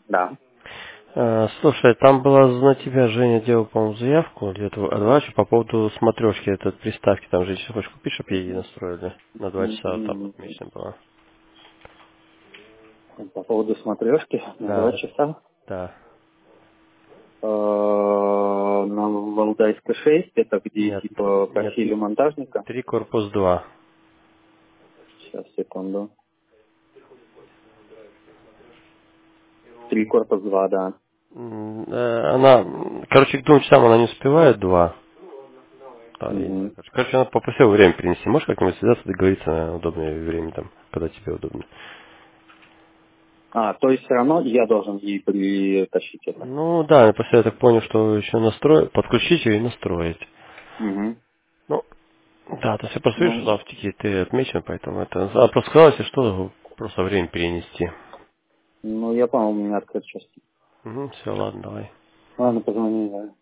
Да. Слушай, там была на тебя Женя делал, по-моему, заявку для этого отдачу по поводу смотрешки, этот приставки. Там женщина хочешь купить, чтобы ей настроили. На 2 часа там отмечено было. По поводу смотрешки на 2 Да, часа. да. На Валдайской 6, это где Нет, типа нет. просили монтажника. 3 корпус 2. Сейчас, секунду. 3 корпус 2, да. Она, короче, к 2 часам она не успевает 2. Я не знаю, Мгм. короче, она попросила время принести. Можешь как-нибудь связаться, договориться на удобное время, там, когда тебе удобно? То есть все равно я должен ей притащить это. Ну да, после я так понял, что еще подключить ее и настроить. Угу. Ну, да, то есть я просто вижу, что Ну, там в тике ты отмечен, поэтому это... А просто сказала, если что, просто время перенести. я понял, у меня открыт сейчас. Угу, все, ладно, давай. Ладно, позвони, да.